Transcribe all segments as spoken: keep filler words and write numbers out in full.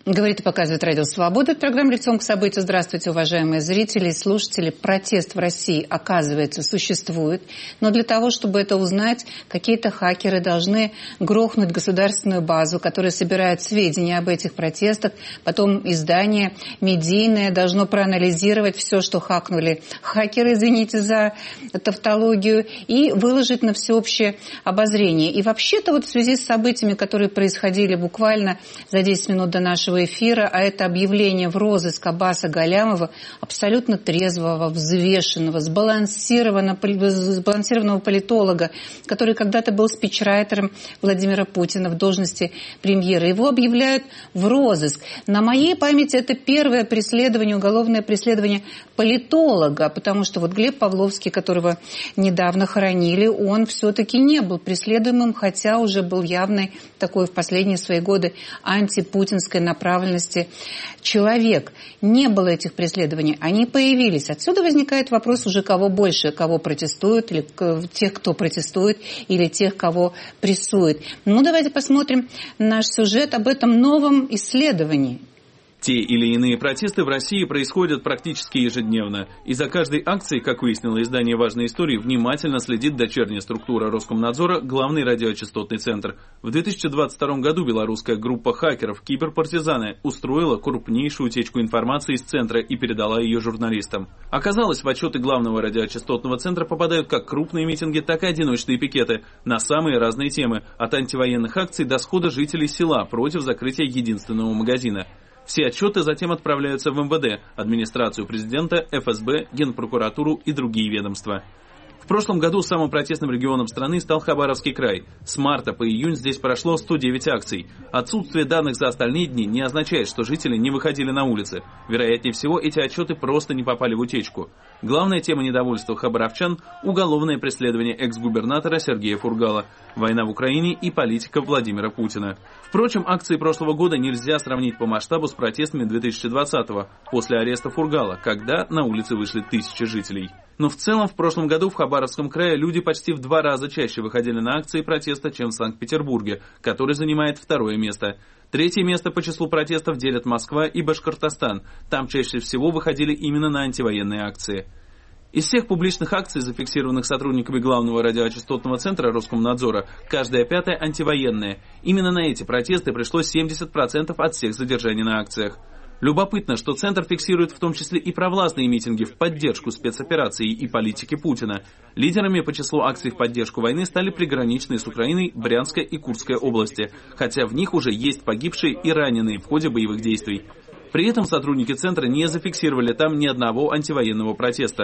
Говорит и показывает Радио Свобода. Это программа «Лицом к событию». Здравствуйте, уважаемые зрители и слушатели. Протест в России, оказывается, существует. Но для того, чтобы это узнать, какие-то хакеры должны грохнуть государственную базу, которая собирает сведения об этих протестах. Потом издание медийное должно проанализировать все, что хакнули хакеры, извините за тавтологию, и выложить на всеобщее обозрение. И вообще-то вот в связи с событиями, которые происходили буквально за десять минут до нашего эфира, а это объявление в розыск Аббаса Галямова, абсолютно трезвого, взвешенного, сбалансированного, сбалансированного политолога, который когда-то был спичрайтером Владимира Путина в должности премьера. Его объявляют в розыск. На моей памяти это первое преследование, уголовное преследование политолога, потому что вот Глеб Павловский, которого недавно хоронили, он все-таки не был преследуемым, хотя уже был явной такой в последние свои годы антипутинской направленности человек. Не было этих преследований, они появились. Отсюда возникает вопрос уже кого больше, кого протестуют, или тех, кто протестует, или тех, кого прессует. Ну, давайте посмотрим наш сюжет об этом новом исследовании. Те или иные протесты в России происходят практически ежедневно. И за каждой акцией, как выяснило издание «Важные истории», внимательно следит дочерняя структура Роскомнадзора, главный радиочастотный центр. В две тысячи двадцать втором году белорусская группа хакеров «Киберпартизаны» устроила крупнейшую утечку информации из центра и передала ее журналистам. Оказалось, в отчеты главного радиочастотного центра попадают как крупные митинги, так и одиночные пикеты на самые разные темы, от антивоенных акций до схода жителей села против закрытия единственного магазина. Все отчеты затем отправляются в эм вэ дэ, администрацию президента, эф эс бэ, Генпрокуратуру и другие ведомства. В прошлом году самым протестным регионом страны стал Хабаровский край. С марта по июнь здесь прошло сто девять акций. Отсутствие данных за остальные дни не означает, что жители не выходили на улицы. Вероятнее всего, эти отчеты просто не попали в утечку. Главная тема недовольства хабаровчан – уголовное преследование экс-губернатора Сергея Фургала, война в Украине и политика Владимира Путина. Впрочем, акции прошлого года нельзя сравнить по масштабу с протестами две тысячи двадцатого, после ареста Фургала, когда на улицы вышли тысячи жителей. Но в целом в прошлом году в Хабаровском крае люди почти в два раза чаще выходили на акции протеста, чем в Санкт-Петербурге, который занимает второе место. Третье место по числу протестов делят Москва и Башкортостан. Там чаще всего выходили именно на антивоенные акции. Из всех публичных акций, зафиксированных сотрудниками главного радиочастотного центра Роскомнадзора, каждая пятая антивоенная. Именно на эти протесты пришлось семьдесят процентов от всех задержаний на акциях. Любопытно, что Центр фиксирует в том числе и провластные митинги в поддержку спецоперации и политики Путина. Лидерами по числу акций в поддержку войны стали приграничные с Украиной Брянская и Курская области, хотя в них уже есть погибшие и раненые в ходе боевых действий. При этом сотрудники Центра не зафиксировали там ни одного антивоенного протеста.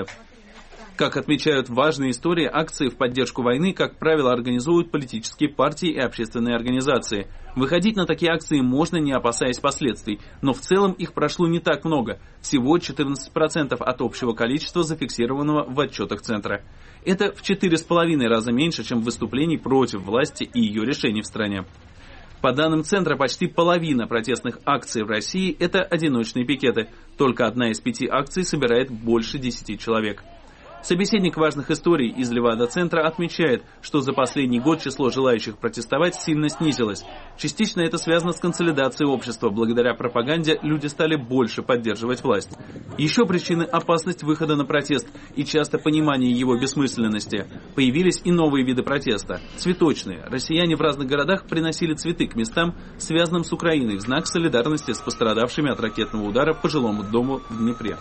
Как отмечают важные истории, акции в поддержку войны, как правило, организуют политические партии и общественные организации. Выходить на такие акции можно, не опасаясь последствий, но в целом их прошло не так много, всего четырнадцать процентов от общего количества, зафиксированного в отчетах Центра. Это в четыре с половиной раза меньше, чем выступлений против власти и ее решений в стране. По данным Центра, почти половина протестных акций в России – это одиночные пикеты. Только одна из пяти акций собирает больше десяти человек. Собеседник важных историй из Левада-центра отмечает, что за последний год число желающих протестовать сильно снизилось. Частично это связано с консолидацией общества. Благодаря пропаганде люди стали больше поддерживать власть. Еще причины – опасность выхода на протест и часто понимание его бессмысленности. Появились и новые виды протеста – цветочные. Россияне в разных городах приносили цветы к местам, связанным с Украиной, в знак солидарности с пострадавшими от ракетного удара по жилому дому в Днепре.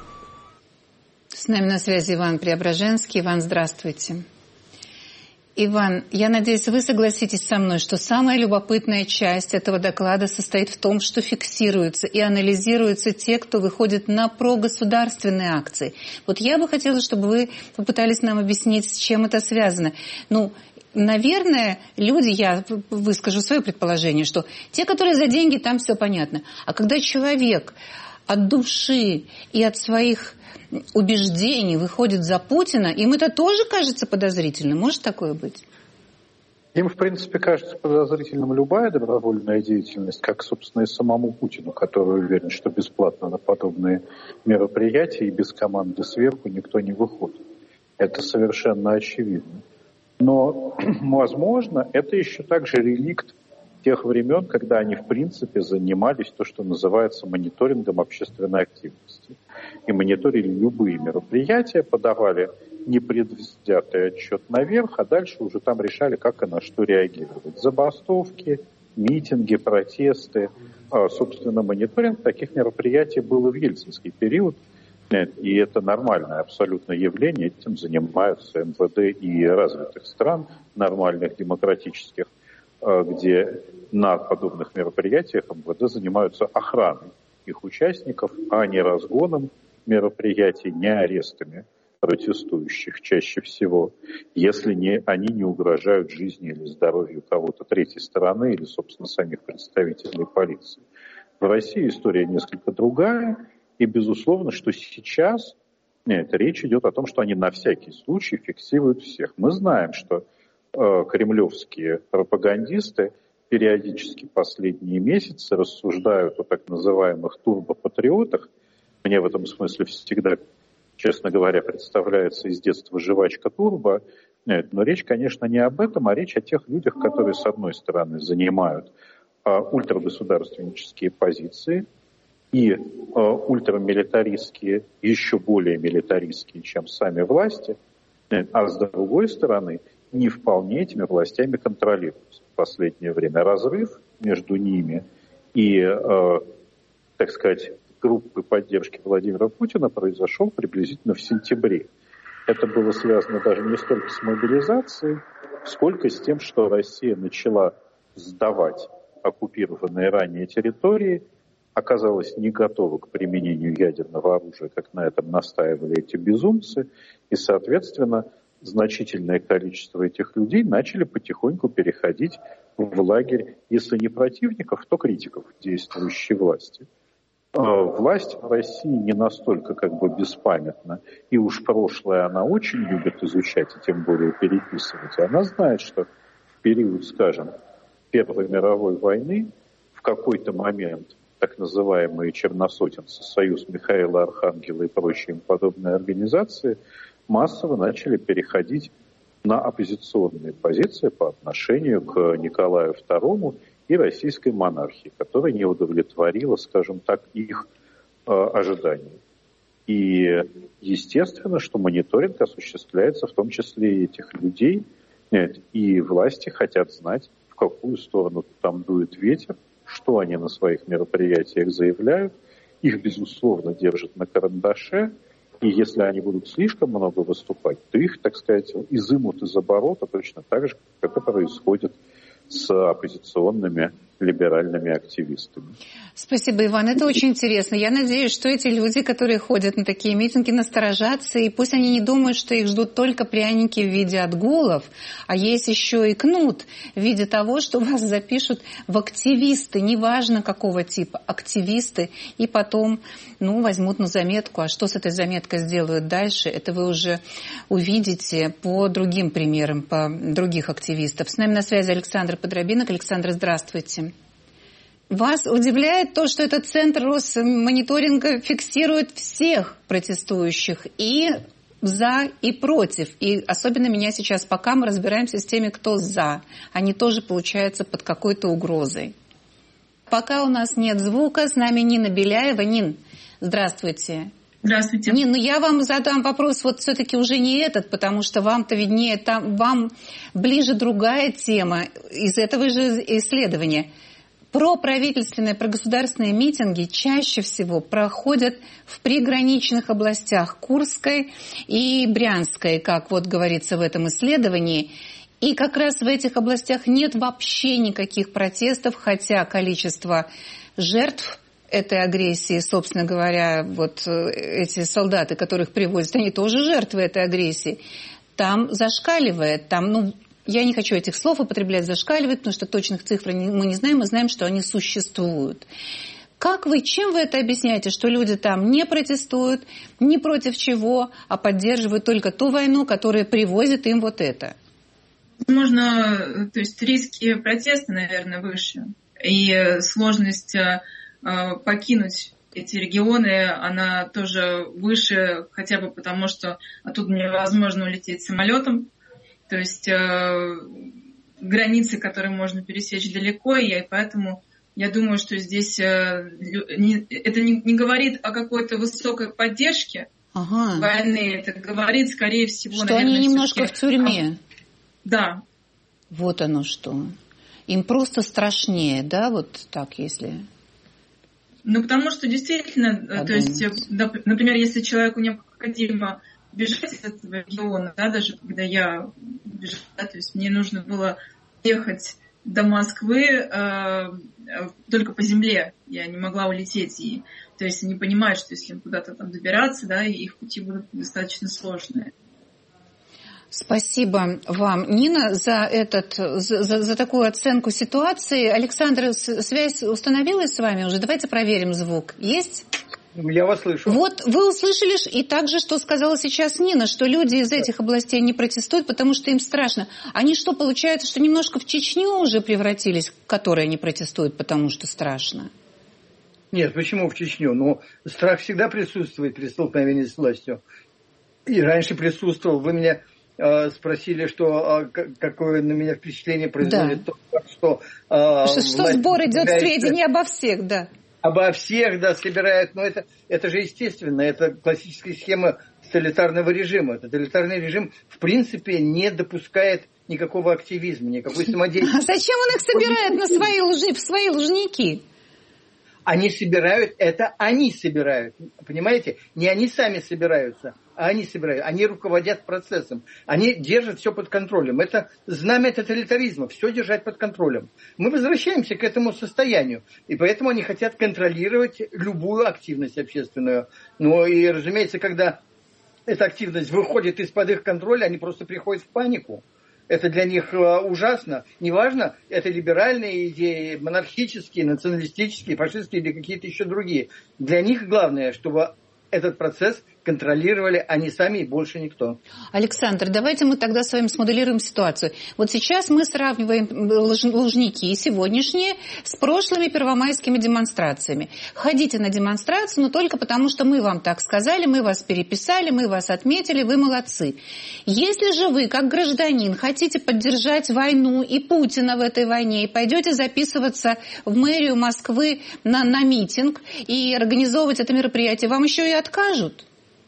С нами на связи Иван Преображенский. Иван, здравствуйте. Иван, я надеюсь, вы согласитесь со мной, что самая любопытная часть этого доклада состоит в том, что фиксируются и анализируются те, кто выходит на прогосударственные акции. Вот я бы хотела, чтобы вы попытались нам объяснить, с чем это связано. Ну, наверное, люди, я выскажу свое предположение, что те, которые за деньги, там все понятно. А когда человек от души и от своих убеждений выходит за Путина, им это тоже кажется подозрительным. Может такое быть? Им, в принципе, кажется подозрительным любая добровольная деятельность, как, собственно, и самому Путину, который уверен, что бесплатно на подобные мероприятия и без команды сверху никто не выходит. Это совершенно очевидно. Но, возможно, это еще также реликт тех времен, когда они, в принципе, занимались то, что называется мониторингом общественной активности. И мониторили любые мероприятия, подавали непредвзятый отчет наверх, а дальше уже там решали, как и на что реагировать. Забастовки, митинги, протесты. Собственно, мониторинг таких мероприятий был и в ельцинский период. И это нормальное абсолютно явление. Этим занимаются эм вэ дэ и развитых стран, нормальных, демократических, где на подобных мероприятиях эм вэ дэ занимаются охраной их участников, а не разгоном мероприятий, не арестами протестующих чаще всего, если не, они не угрожают жизни или здоровью кого-то третьей стороны или, собственно, самих представителей полиции. В России история несколько другая, и, безусловно, что сейчас нет, речь идет о том, что они на всякий случай фиксируют всех. Мы знаем, что э, кремлевские пропагандисты периодически последние месяцы рассуждают о так называемых турбопатриотах. Мне в этом смысле всегда, честно говоря, представляется из детства жвачка турбо. Нет, но речь, конечно, не об этом, а речь о тех людях, которые, с одной стороны, занимают э, ультрагосударственнические позиции, и э, ультрамилитаристские, еще более милитаристские, чем сами власти, а с другой стороны, не вполне этими властями контролируются. В последнее время разрыв между ними и, э, так сказать, группы поддержки Владимира Путина произошел приблизительно в сентябре. Это было связано даже не столько с мобилизацией, сколько с тем, что Россия начала сдавать оккупированные ранее территории, оказалась не готова к применению ядерного оружия, как на этом настаивали эти безумцы, и, соответственно, значительное количество этих людей начали потихоньку переходить в лагерь, если не противников, то критиков действующей власти. Власть в России не настолько как бы беспамятна, и уж прошлое она очень любит изучать, и тем более переписывать. И она знает, что в период, скажем, Первой мировой войны в какой-то момент так называемые черносотенцы, Союз Михаила Архангела и прочие им подобные организации, массово начали переходить на оппозиционные позиции по отношению к Николаю второму и российской монархии, которая не удовлетворила, скажем так, их э, ожиданий. И естественно, что мониторинг осуществляется в том числе и этих людей, нет, и власти хотят знать, в какую сторону там дует ветер, что они на своих мероприятиях заявляют. Их, безусловно, держат на карандаше, и если они будут слишком много выступать, то их, так сказать, изымут из оборота точно так же, как это происходит с оппозиционными либеральными активистами. Спасибо, Иван. Это очень интересно. Я надеюсь, что эти люди, которые ходят на такие митинги, насторожатся, и пусть они не думают, что их ждут только пряники в виде отгулов, а есть еще и кнут в виде того, что вас запишут в активисты, неважно какого типа, активисты, и потом ну, возьмут на заметку. А что с этой заметкой сделают дальше, это вы уже увидите по другим примерам, по других активистов. С нами на связи Александр Подробинок. Александр, здравствуйте. Вас удивляет то, что этот центр Росмониторинга фиксирует всех протестующих и за, и против. И особенно меня сейчас, пока мы разбираемся с теми, кто за. Они тоже, получается, под какой-то угрозой. Пока у нас нет звука, с нами Нина Беляева. Нин, здравствуйте. Здравствуйте. Нин, ну я вам задам вопрос вот все-таки уже не этот, потому что вам-то виднее, там, вам ближе другая тема из этого же исследования. Проправительственные, прогосударственные митинги чаще всего проходят в приграничных областях Курской и Брянской, как вот говорится в этом исследовании. И как раз в этих областях нет вообще никаких протестов, хотя количество жертв этой агрессии, собственно говоря, вот эти солдаты, которых привозят, они тоже жертвы этой агрессии, там зашкаливает, там, ну, я не хочу этих слов употреблять, зашкаливать, потому что точных цифр мы не знаем, мы знаем, что они существуют. Как вы, чем вы это объясняете, что люди там не протестуют, ни против чего, а поддерживают только ту войну, которая привозит им вот это? Возможно, то есть риски протеста, наверное, выше. И сложность э, покинуть эти регионы, она тоже выше, хотя бы потому, что оттуда невозможно улететь самолетом. То есть э, границы, которые можно пересечь далеко, и поэтому я думаю, что здесь это не говорит о какой-то высокой поддержке ага. войны, это говорит, скорее всего, что наверное, они немножко в тюрьме. Да. Вот оно что. Им просто страшнее, да, вот так, если... Ну, потому что действительно, Подумать. то есть, например, если человеку необходимо бежать из этого региона, да, даже когда я бежала, да, то есть мне нужно было ехать до Москвы э, только по земле, я не могла улететь, и, то есть они понимают, что если им куда-то там добираться, да, их пути будут достаточно сложные. Спасибо вам, Нина, за, этот, за, за такую оценку ситуации. Александр, связь установилась с вами уже? Давайте проверим звук. Есть? Я вас слышу. Вот вы услышали и также, что сказала сейчас Нина, что люди из этих областей не протестуют, потому что им страшно. Они что, получается, что немножко в Чечню уже превратились, которые не протестуют, потому что страшно? Нет, почему в Чечню? Ну, страх всегда присутствует при столкновении с властью. И раньше присутствовал. Вы меня... спросили, что какое на меня впечатление производит да. то, что... Что, что сбор идет в сведении обо всех, да. Обо всех, да, собирают. Но это, это же естественно, это классическая схема тоталитарного режима. Тоталитарный режим, в принципе, не допускает никакого активизма, никакой самодеятельности. А зачем он их собирает на свои лужи, в свои лужники? Они собирают, это они собирают, понимаете? Не они сами собираются, а они собирают. Они руководят процессом. Они держат все под контролем. Это знамя тоталитаризма, все держать под контролем. Мы возвращаемся к этому состоянию. И поэтому они хотят контролировать любую активность общественную. Ну и, разумеется, когда эта активность выходит из-под их контроля, они просто приходят в панику. Это для них ужасно. Неважно, это либеральные идеи, монархические, националистические, фашистские или какие-то еще другие. Для них главное, чтобы этот процесс контролировали они сами и больше никто. Александр, давайте мы тогда с вами смоделируем ситуацию. Вот сейчас мы сравниваем Лужники сегодняшние с прошлыми первомайскими демонстрациями. Ходите на демонстрацию, но только потому, что мы вам так сказали, мы вас переписали, мы вас отметили, вы молодцы. Если же вы, как гражданин, хотите поддержать войну и Путина в этой войне, и пойдете записываться в мэрию Москвы на, на митинг и организовывать это мероприятие, вам еще и откажут.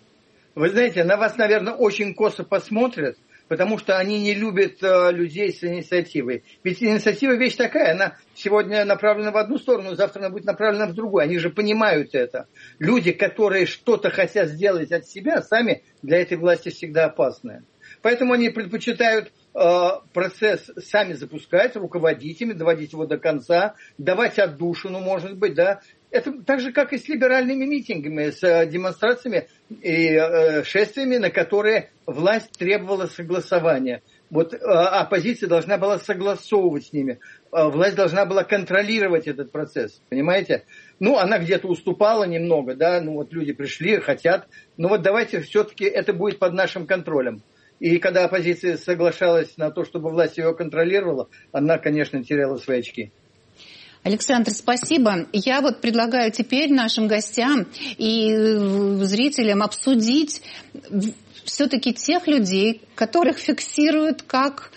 Вы знаете, на вас, наверное, очень косо посмотрят, потому что они не любят э, людей с инициативой. Ведь инициатива вещь такая, она сегодня направлена в одну сторону, завтра она будет направлена в другую. Они же понимают это. Люди, которые что-то хотят сделать от себя, сами для этой власти всегда опасны. Поэтому они предпочитают э, процесс сами запускать, руководить ими, доводить его до конца, давать отдушину, может быть, да. Это так же, как и с либеральными митингами, с э, демонстрациями и э, шествиями, на которые власть требовала согласования. Вот э, оппозиция должна была согласовывать с ними. Э, власть должна была контролировать этот процесс, понимаете? Ну, она где-то уступала немного, да, ну вот люди пришли, хотят. Но вот давайте все-таки это будет под нашим контролем. И когда оппозиция соглашалась на то, чтобы власть ее контролировала, она, конечно, теряла свои очки. Александр, спасибо. Я вот предлагаю теперь нашим гостям и зрителям обсудить все-таки тех людей, которых фиксируют как...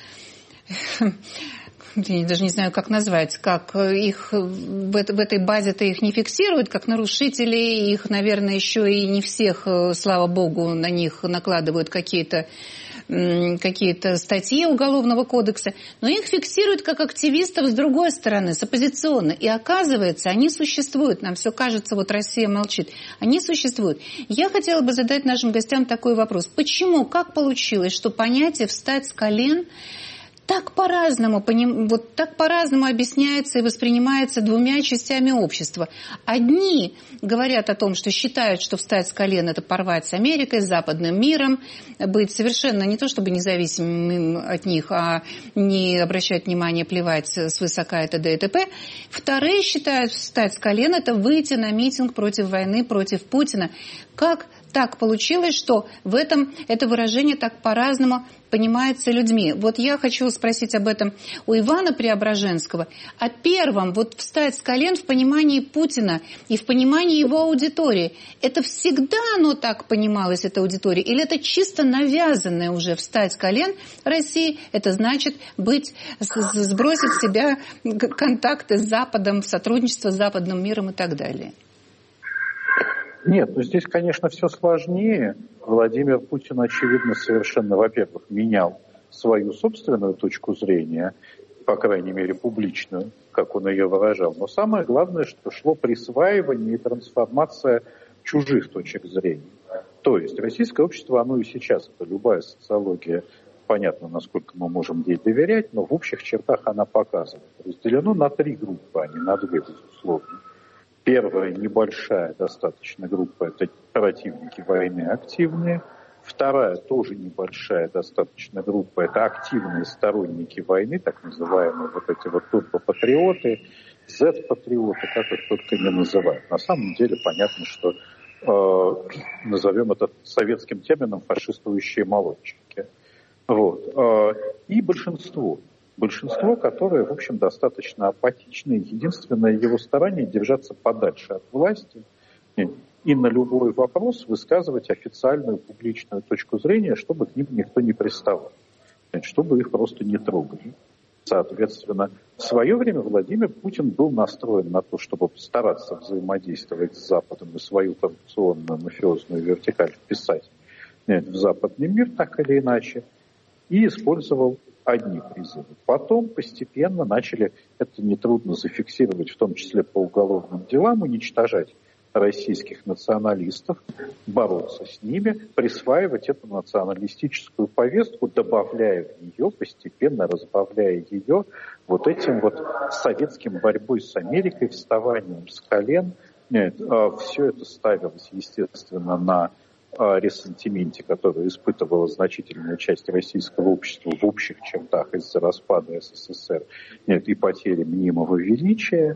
Я даже не знаю, как назвать, как их в этой базе-то их не фиксируют, как нарушителей, их, наверное, еще и не всех, слава богу, на них накладывают какие-то какие-то статьи Уголовного кодекса, но их фиксируют как активистов с другой стороны, с оппозиционной. И оказывается, они существуют. Нам все кажется, вот Россия молчит. Они существуют. Я хотела бы задать нашим гостям такой вопрос. Почему, как получилось, что понятие «встать с колен» так по-разному, вот так по-разному объясняется и воспринимается двумя частями общества. Одни говорят о том, что считают, что встать с колен – это порвать с Америкой, с западным миром, быть совершенно не то чтобы независимым от них, а не обращать внимания, плевать свысока и т.д. и т.п. Вторые считают, встать с колен – это выйти на митинг против войны, против Путина. Как так получилось, что в этом это выражение так по-разному понимается людьми. Вот я хочу спросить об этом у Ивана Преображенского. О первом, вот встать с колен в понимании Путина и в понимании его аудитории. Это всегда оно так понималось, эта аудитория? Или это чисто навязанное уже встать с колен России? Это значит быть, сбросить с себя контакты с Западом, сотрудничество с западным миром и так далее? Нет, ну здесь, конечно, все сложнее. Владимир Путин, очевидно, совершенно, во-первых, менял свою собственную точку зрения, по крайней мере, публичную, как он ее выражал. Но самое главное, что шло присваивание и трансформация чужих точек зрения. То есть российское общество, оно и сейчас, это любая социология, понятно, насколько мы можем ей доверять, но в общих чертах она показывает. Разделено на три группы, а не на две, безусловно. Первая небольшая достаточно группа – это противники войны активные. Вторая тоже небольшая достаточно группа – это активные сторонники войны, так называемые вот эти вот турбопатриоты, зет-патриоты, как их только не называют. На самом деле понятно, что э, назовем это советским термином фашистующие молодчики. Вот. Э, и большинство. Большинство, которое, в общем, достаточно апатичное. Единственное его старание держаться подальше от власти и на любой вопрос высказывать официальную публичную точку зрения, чтобы к ним никто не приставал, чтобы их просто не трогали. Соответственно, в свое время Владимир Путин был настроен на то, чтобы стараться взаимодействовать с Западом и свою коррупционную мафиозную вертикаль вписать в западный мир так или иначе, и использовал одни призывы. Потом постепенно начали, это нетрудно зафиксировать, в том числе по уголовным делам, уничтожать российских националистов, бороться с ними, присваивать эту националистическую повестку, добавляя в нее, постепенно разбавляя ее вот этим вот советским борьбой с Америкой, вставанием с колен. Нет, все это ставилось, естественно, на ресентименте, который испытывала значительная часть российского общества в общих чертах из-за распада СССР, нет, и потери мнимого величия.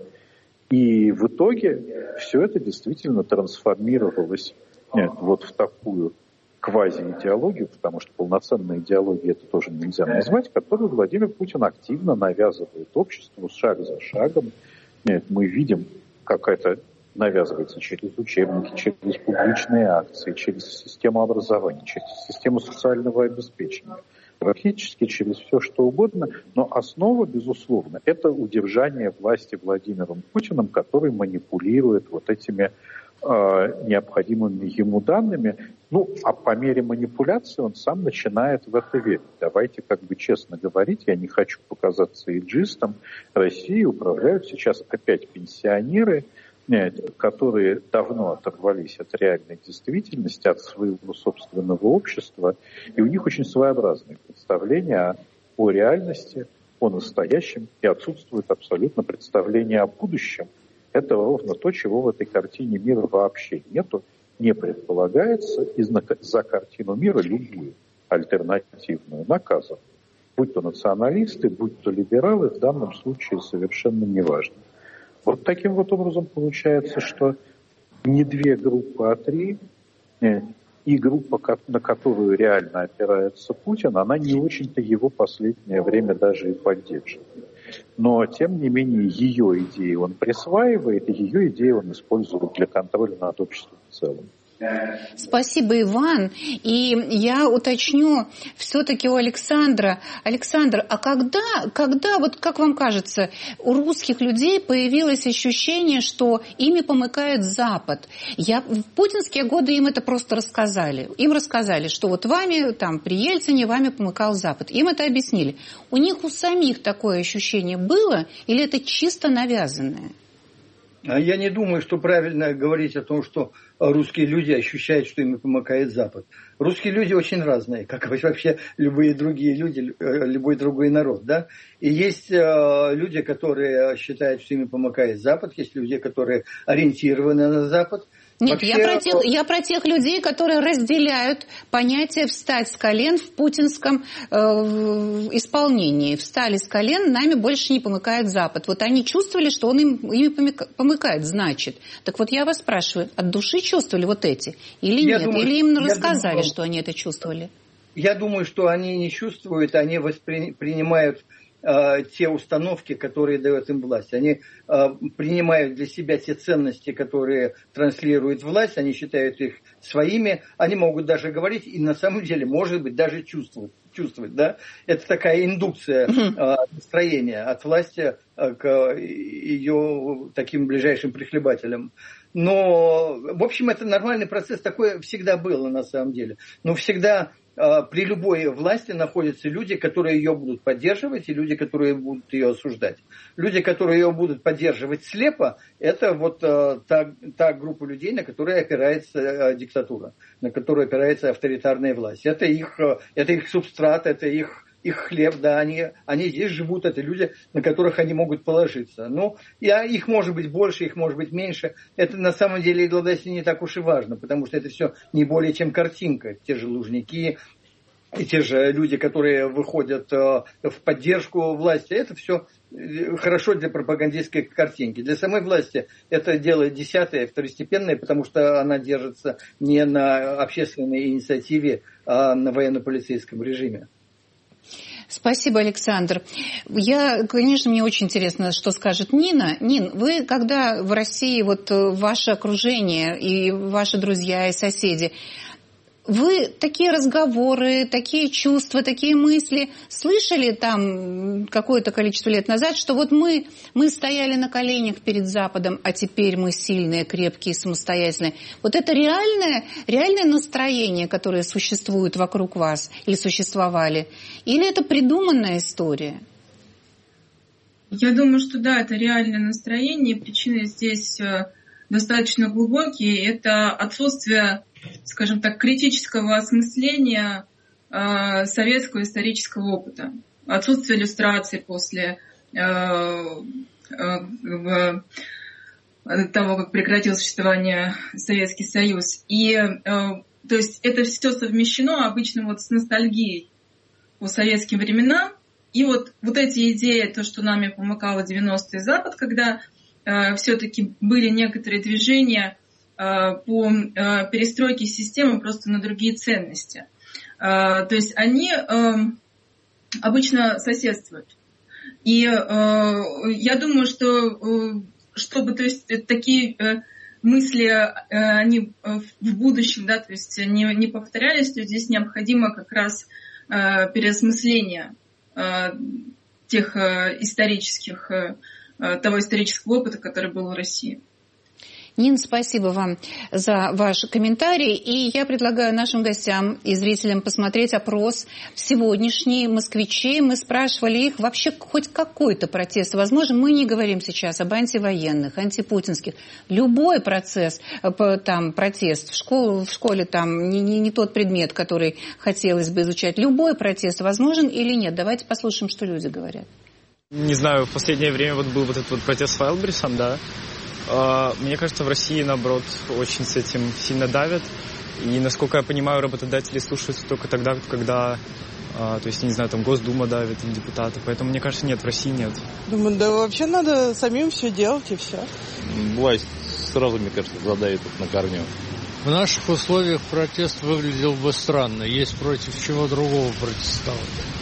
И в итоге все это действительно трансформировалось, нет, вот в такую квази-идеологию, потому что полноценной идеологией это тоже нельзя назвать, которую Владимир Путин активно навязывает обществу шаг за шагом. Нет, мы видим, как это навязывается через учебники, через публичные акции, через систему образования, через систему социального обеспечения, практически через все, что угодно. Но основа, безусловно, это удержание власти Владимиром Путиным, который манипулирует вот этими э, необходимыми ему данными. Ну, а по мере манипуляции он сам начинает в это верить. Давайте как бы честно говорить, я не хочу показаться эйджистом. Россией управляют сейчас опять пенсионеры, которые давно оторвались от реальной действительности, от своего собственного общества, и у них очень своеобразные представления о реальности, о настоящем, и отсутствует абсолютно представление о будущем. Это ровно то, чего в этой картине мира вообще нету, не предполагается, и за картину мира любую альтернативную наказывают. Будь то националисты, будь то либералы, в данном случае совершенно неважно. Вот таким вот образом получается, что не две группы, а три, и группа, на которую реально опирается Путин, она не очень-то его последнее время даже и поддерживает. Но, тем не менее, ее идеи он присваивает, и ее идеи он использует для контроля над обществом в целом. Спасибо, Иван. И я уточню все-таки у Александра. Александр, а когда, когда, вот как вам кажется, у русских людей появилось ощущение, что ими помыкает Запад? Я, в путинские годы им это просто рассказали. Им рассказали, что вот вами, там, при Ельцине, вами помыкал Запад. Им это объяснили. У них у самих такое ощущение было или это чисто навязанное? Я не думаю, что правильно говорить о том, что русские люди ощущают, что им помыкает Запад. Русские люди очень разные, как вообще любые другие люди, любой другой народ. Да? И есть люди, которые считают, что ими помыкает Запад, есть люди, которые ориентированы на Запад. Нет, Вообще... я, про тех, я про тех людей, которые разделяют понятие «встать с колен» в путинском э, исполнении. Встали с колен, нами больше не помыкает Запад. Вот они чувствовали, что он им, ими помыкает, значит. Так вот я вас спрашиваю, от души чувствовали вот эти или я нет? Думаю, или им рассказали, думаю, что они это чувствовали? Я думаю, что они не чувствуют, они воспринимают э, те установки, которые дает им власть. Они э, принимают для себя те ценности, которые транслирует власть, они считают их своими, они могут даже говорить и на самом деле, может быть, даже чувствовать. чувствовать да? Это такая индукция э, настроения от власти э, к ее таким ближайшим прихлебателям. Но, в общем, это нормальный процесс, такое всегда было на самом деле. Но всегда э, при любой власти находятся люди, которые ее будут поддерживать, и люди, которые будут ее осуждать. Люди, которые ее будут поддерживать слепо, это вот э, та, та группа людей, на которой опирается э, диктатура, на которую опирается авторитарная власть. Это их, э, это их субстрат, это их... их хлеб, да, они, они здесь живут, это люди, на которых они могут положиться. Ну, я, их может быть больше, их может быть меньше. Это на самом деле, Гладаси, не так уж и важно, потому что это все не более чем картинка. Те же Лужники, и те же люди, которые выходят э, в поддержку власти, это все хорошо для пропагандистской картинки. Для самой власти это дело десятое, второстепенное, потому что она держится не на общественной инициативе, а на военно-полицейском режиме. Спасибо, Александр. Я, конечно, мне очень интересно, что скажет Нина. Нин, вы, когда в России, вот ваше окружение и ваши друзья и соседи, вы такие разговоры, такие чувства, такие мысли слышали там какое-то количество лет назад, что вот мы, мы стояли на коленях перед Западом, а теперь мы сильные, крепкие, самостоятельные. Вот это реальное, реальное настроение, которое существует вокруг вас или существовали? Или это придуманная история? Я думаю, что да, это реальное настроение. Причины здесь достаточно глубокие. Это отсутствие, скажем так, критического осмысления э, советского исторического опыта, отсутствие иллюстраций после э, э, того, как прекратил существование Советский Союз. И э, то есть это все совмещено обычно вот с ностальгией по советским временам. И вот, вот эти идеи, то, что нами помыкало девяностые Запад, когда э, все-таки были некоторые движения по перестройке системы просто на другие ценности. То есть они обычно соседствуют. И я думаю, что чтобы то есть, такие мысли они в будущем, да, то есть не, не повторялись, то здесь необходимо как раз переосмысление тех исторических, того исторического опыта, который был в России. Нин, спасибо вам за ваш комментарий. И я предлагаю нашим гостям и зрителям посмотреть опрос сегодняшний москвичей. Мы спрашивали их, вообще хоть какой-то протест возможен. Мы не говорим сейчас об антивоенных, антипутинских. Любой процесс, там, протест в, школу, в школе там, не, не, не тот предмет, который хотелось бы изучать. Любой протест возможен или нет? Давайте послушаем, что люди говорят. Не знаю, в последнее время вот был вот этот вот протест с Вайлдберрисом, да. Мне кажется, в России, наоборот, очень с этим сильно давят. И, насколько я понимаю, работодатели слушаются только тогда, когда, то есть, не знаю, там Госдума давит, или депутаты. Поэтому, мне кажется, нет, в России нет. Думаю, да вообще надо самим все делать и все. Власть сразу, мне кажется, задавит их на корню. В наших условиях протест выглядел бы странно. Есть против чего другого протестовать.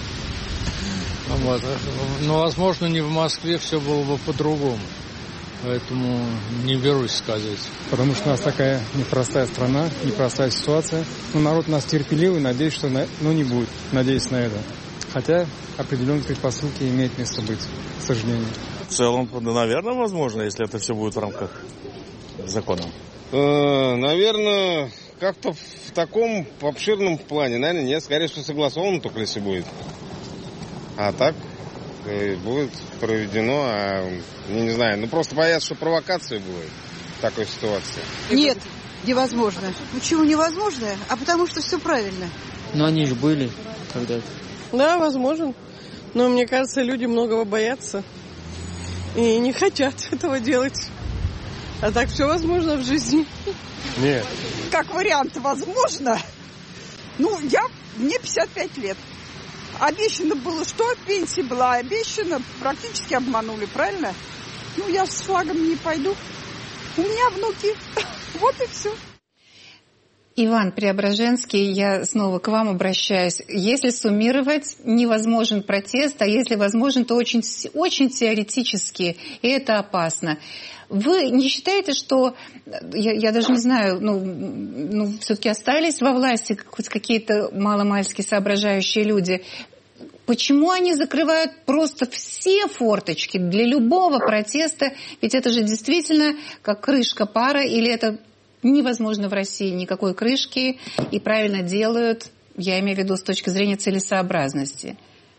Вот. Но, возможно, не в Москве все было бы по-другому. Поэтому не берусь сказать. Потому что у нас такая непростая страна, непростая ситуация. Но народ у нас терпеливый, надеюсь, что на... ну, не будет надеяться на это. Хотя определенные предпосылки имеют место быть, к сожалению. В целом, наверное, возможно, если это все будет в рамках закона. Э, наверное, как-то в таком обширном плане, наверное, нет. Скорее всего, согласовано только если будет. А так... будет проведено, а, не знаю, ну просто боятся, что провокация будет в такой ситуации. Нет, невозможно. Почему невозможно? А потому что все правильно. Но они же были когда-то. Да, возможно. Но мне кажется, люди многого боятся и не хотят этого делать. А так все возможно в жизни. Нет. Как вариант, возможно. Ну, я, мне пятьдесят пять лет. Обещано было, что пенсия была обещана, практически обманули, правильно? Ну, я с флагом не пойду. У меня внуки. Вот и все. Иван Преображенский, я снова к вам обращаюсь. Если суммировать, невозможен протест, а если возможен, то очень, очень теоретически, и это опасно. Вы не считаете, что, я, я даже не знаю, ну, ну все-таки остались во власти хоть какие-то маломальски соображающие люди? Почему они закрывают просто все форточки для любого протеста? Ведь это же действительно как крышка пара, или это невозможно в России никакой крышки, и правильно делают, я имею в виду с точки зрения целесообразности?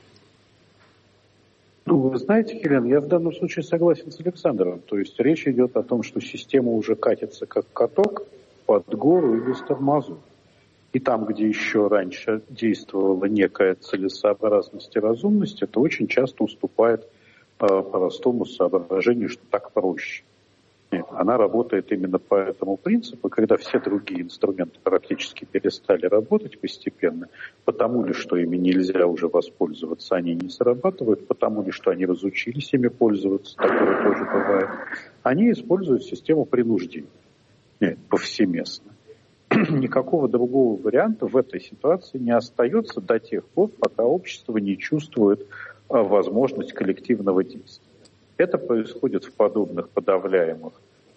Ну, вы знаете, Елена, я в данном случае согласен с Александром. То есть речь идет о том, что система уже катится как каток под гору и без тормозов. И там, где еще раньше действовала некая целесообразность и разумность, это очень часто уступает э, простому соображению, что так проще. Нет, она работает именно по этому принципу, когда все другие инструменты практически перестали работать постепенно, потому ли, что ими нельзя уже воспользоваться, они не срабатывают, потому ли, что они разучились ими пользоваться, такое тоже бывает. Они используют систему принуждения. Нет, повсеместно. Никакого другого варианта в этой ситуации не остается до тех пор, пока общество не чувствует а, возможность коллективного действия. Это происходит в подобных подавляемых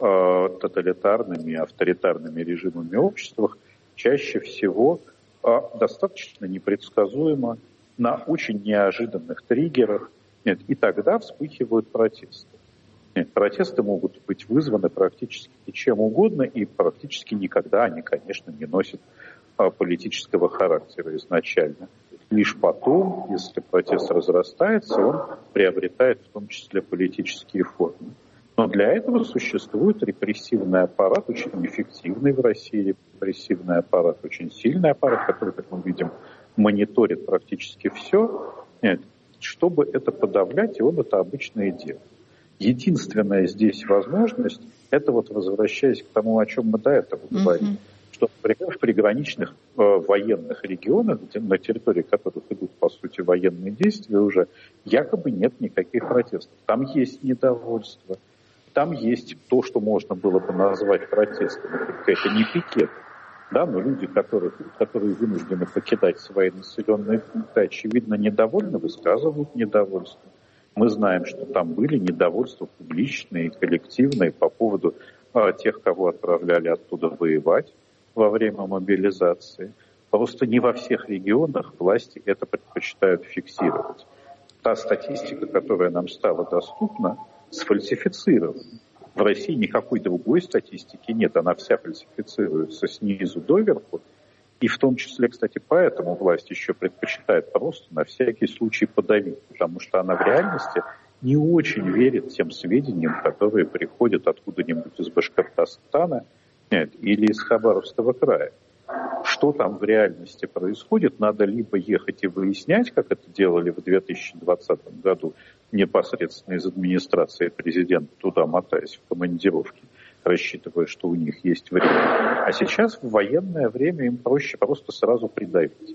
а, тоталитарными, авторитарными режимами обществах чаще всего а, достаточно непредсказуемо, на очень неожиданных триггерах. Нет, и тогда вспыхивают протесты. Нет, протесты могут быть вызваны практически чем угодно, и практически никогда они, конечно, не носят а, политического характера изначально. Лишь потом, если протест разрастается, он приобретает в том числе политические формы. Но для этого существует репрессивный аппарат, очень эффективный в России репрессивный аппарат, очень сильный аппарат, который, как мы видим, мониторит практически все. Нет, чтобы это подавлять, и он это обычно и делает. Единственная здесь возможность, это вот возвращаясь к тому, о чем мы до этого говорили, mm-hmm. что, например, в приграничных э, военных регионах, где, на территории которых идут, по сути, военные действия, уже якобы нет никаких протестов. Там есть недовольство, там есть то, что можно было бы назвать протестом. Это не пикет, да, но люди, которые, которые вынуждены покидать свои населенные пункты, очевидно, недовольны, высказывают недовольство. Мы знаем, что там были недовольства публичные, коллективные по поводу а, тех, кого отправляли оттуда воевать во время мобилизации. Просто не во всех регионах власти это предпочитают фиксировать. Та статистика, которая нам стала доступна, сфальсифицирована. В России никакой другой статистики нет, она вся фальсифицируется снизу доверху. И в том числе, кстати, поэтому власть еще предпочитает просто на всякий случай подавить, потому что она в реальности не очень верит тем сведениям, которые приходят откуда-нибудь из Башкортостана нет, или из Хабаровского края. Что там в реальности происходит, надо либо ехать и выяснять, как это делали в две тысячи двадцатом году непосредственно из администрации президента, туда мотаясь в командировки, рассчитывая, что у них есть время. А сейчас в военное время им проще просто сразу придавить.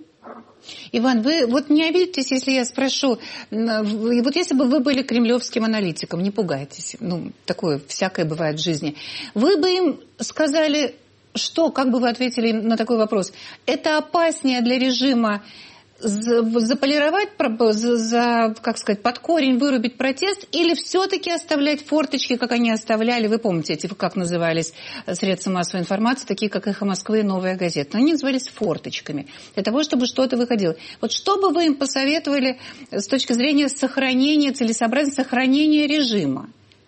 Иван, вы вот не обидитесь, если я спрошу, вот если бы вы были кремлевским аналитиком, не пугайтесь, ну, такое всякое бывает в жизни, вы бы им сказали, что, как бы вы ответили на такой вопрос, это опаснее для режима заполировать, за, за, как сказать, под корень вырубить протест, или все-таки оставлять форточки, как они оставляли, вы помните, эти, как назывались средства массовой информации, такие как «Эхо Москвы» и «Новая газета». Но они назывались форточками, для того, чтобы что-то выходило. Вот что бы вы им посоветовали с точки зрения сохранения, целесообразности сохранения режима?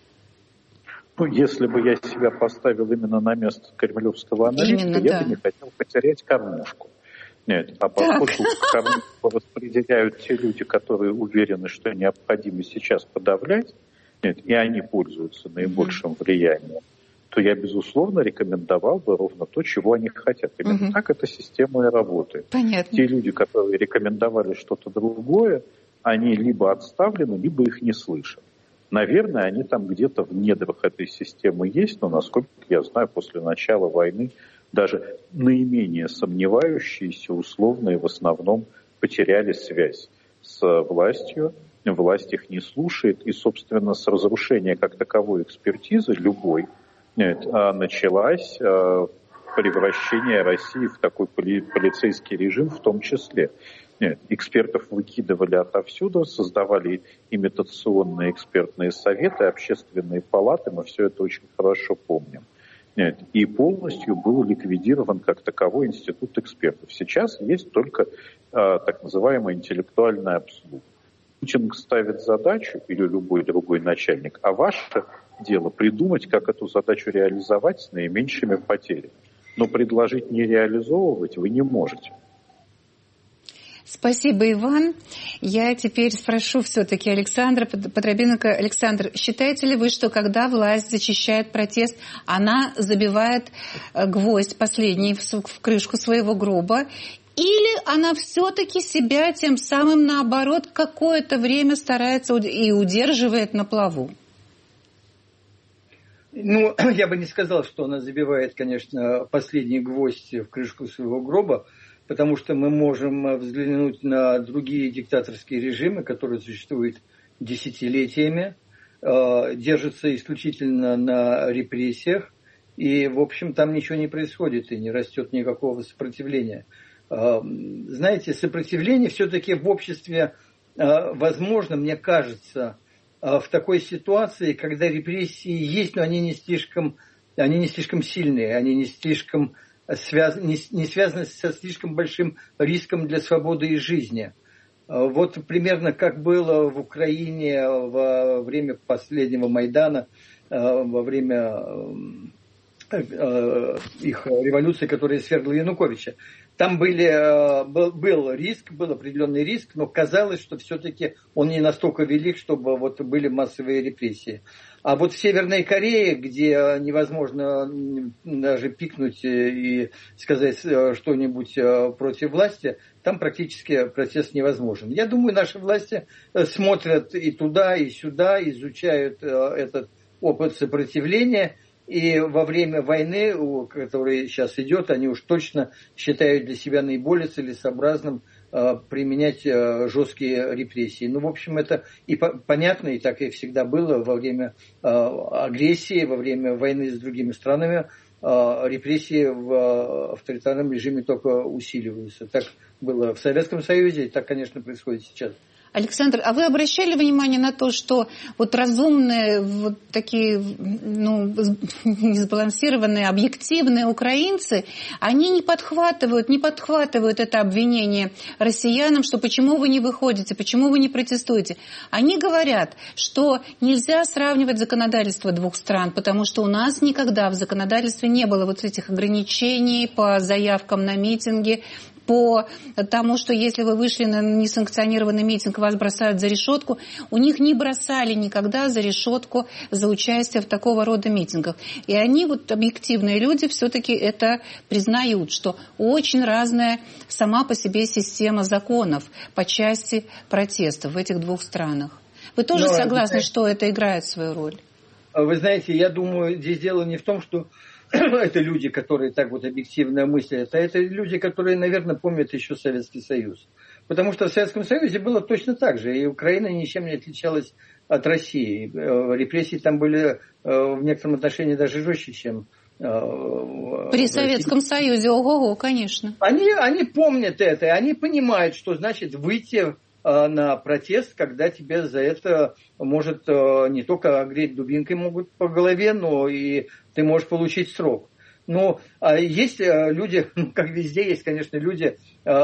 Ну, если бы я себя поставил именно на место кремлевского аналитика, именно, я да. бы не хотел потерять кормушку. Нет, а поскольку кормушку распределяют те люди, которые уверены, что необходимо сейчас подавлять, нет, и они пользуются наибольшим mm-hmm. влиянием, то я, безусловно, рекомендовал бы ровно то, чего они хотят. Именно mm-hmm. так эта система и работает. Понятно. Те люди, которые рекомендовали что-то другое, они либо отставлены, либо их не слышат. Наверное, они там где-то в недрах этой системы есть, но, насколько я знаю, после начала войны даже наименее сомневающиеся, условные, в основном потеряли связь с властью, власть их не слушает, и, собственно, с разрушения как таковой экспертизы любой началось превращение России в такой поли- полицейский режим в том числе. Нет, экспертов выкидывали отовсюду, создавали имитационные экспертные советы, общественные палаты, мы все это очень хорошо помним. Нет, и полностью был ликвидирован как таковой институт экспертов. Сейчас есть только э, так называемая интеллектуальная обслуга. Путин ставит задачу, или любой другой начальник, а ваше дело придумать, как эту задачу реализовать с наименьшими потерями. Но предложить не реализовывать вы не можете. Спасибо, Иван. Я теперь спрошу все-таки Александра Подробиненко. Александр, считаете ли вы, что когда власть зачищает протест, она забивает гвоздь последний в крышку своего гроба? Или она все-таки себя тем самым, наоборот, какое-то время старается и удерживает на плаву? Ну, я бы не сказал, что она забивает, конечно, последний гвоздь в крышку своего гроба, потому что мы можем взглянуть на другие диктаторские режимы, которые существуют десятилетиями, держатся исключительно на репрессиях, и, в общем, там ничего не происходит и не растет никакого сопротивления. Знаете, сопротивление все-таки в обществе возможно, мне кажется, в такой ситуации, когда репрессии есть, но они не слишком, они не слишком сильные, они не слишком связ... не, не связаны со слишком большим риском для свободы и жизни. Вот примерно как было в Украине во время последнего Майдана, во время их революции, которая свергла Януковича. Там были, был, был риск, был определенный риск, но казалось, что все-таки он не настолько велик, чтобы вот были массовые репрессии. А вот в Северной Корее, где невозможно даже пикнуть и сказать что-нибудь против власти, там практически протест невозможен. Я думаю, наши власти смотрят и туда, и сюда, изучают этот опыт сопротивления. И во время войны, которая сейчас идет, они уж точно считают для себя наиболее целесообразным э, применять э, жесткие репрессии. Ну, в общем, это и по- понятно, и так и всегда было во время э, агрессии, во время войны с другими странами. Э, репрессии в э, авторитарном режиме только усиливаются. Так было в Советском Союзе, и так, конечно, происходит сейчас. Александр, а вы обращали внимание на то, что вот разумные, вот такие, ну, несбалансированные, объективные украинцы, они не подхватывают, не подхватывают это обвинение россиянам, что почему вы не выходите, почему вы не протестуете. Они говорят, что нельзя сравнивать законодательство двух стран, потому что у нас никогда в законодательстве не было вот этих ограничений по заявкам на митинги, по тому, что если вы вышли на несанкционированный митинг, вас бросают за решетку. У них не бросали никогда за решетку за участие в такого рода митингах. И они, вот объективные люди, все-таки это признают, что очень разная сама по себе система законов по части протестов в этих двух странах. Вы тоже Но, согласны, знаете, что это играет свою роль? Вы знаете, я думаю, здесь дело не в том, что это люди, которые так вот объективно мыслят, а это люди, которые, наверное, помнят еще Советский Союз. Потому что в Советском Союзе было точно так же, и Украина ничем не отличалась от России. Репрессии там были в некотором отношении даже жестче, чем при Советском Союзе. Ого-го, конечно. Они, они помнят это, и они понимают, что значит выйти на протест, когда тебе за это может не только огреть дубинкой могут по голове, но и ты можешь получить срок. Но есть люди, как везде, есть, конечно, люди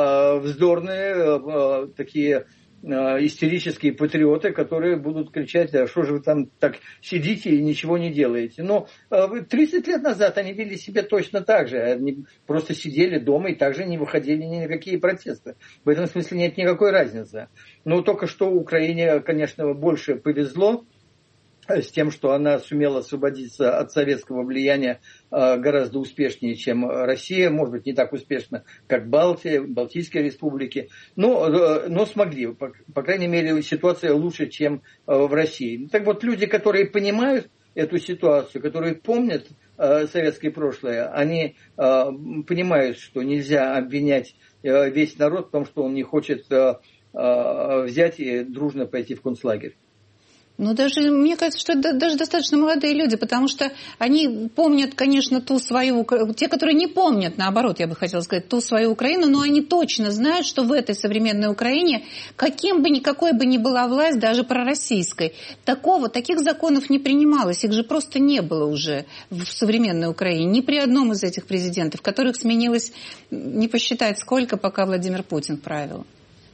вздорные, такие истерические патриоты, которые будут кричать, а что же вы там так сидите и ничего не делаете. Но тридцать лет назад они вели себя точно так же. Они просто сидели дома и также не выходили ни на какие протесты. В этом смысле нет никакой разницы. Но только что Украине, конечно, больше повезло. с тем, что она сумела освободиться от советского влияния гораздо успешнее, чем Россия, может быть, не так успешно, как Балтия, Балтийские республики, но, но смогли, по, по крайней мере, ситуация лучше, чем в России. Так вот, люди, которые понимают эту ситуацию, которые помнят советское прошлое, они понимают, что нельзя обвинять весь народ в том, что он не хочет взять и дружно пойти в концлагерь. Ну, даже, мне кажется, что это даже достаточно молодые люди, потому что они помнят, конечно, ту свою... Те, которые не помнят, наоборот, я бы хотела сказать, ту свою Украину, но они точно знают, что в этой современной Украине, каким бы ни, какой бы ни была власть, даже пророссийской, такого, таких законов не принималось, их же просто не было уже в современной Украине, ни при одном из этих президентов, которых сменилось, не посчитать сколько, пока Владимир Путин правил.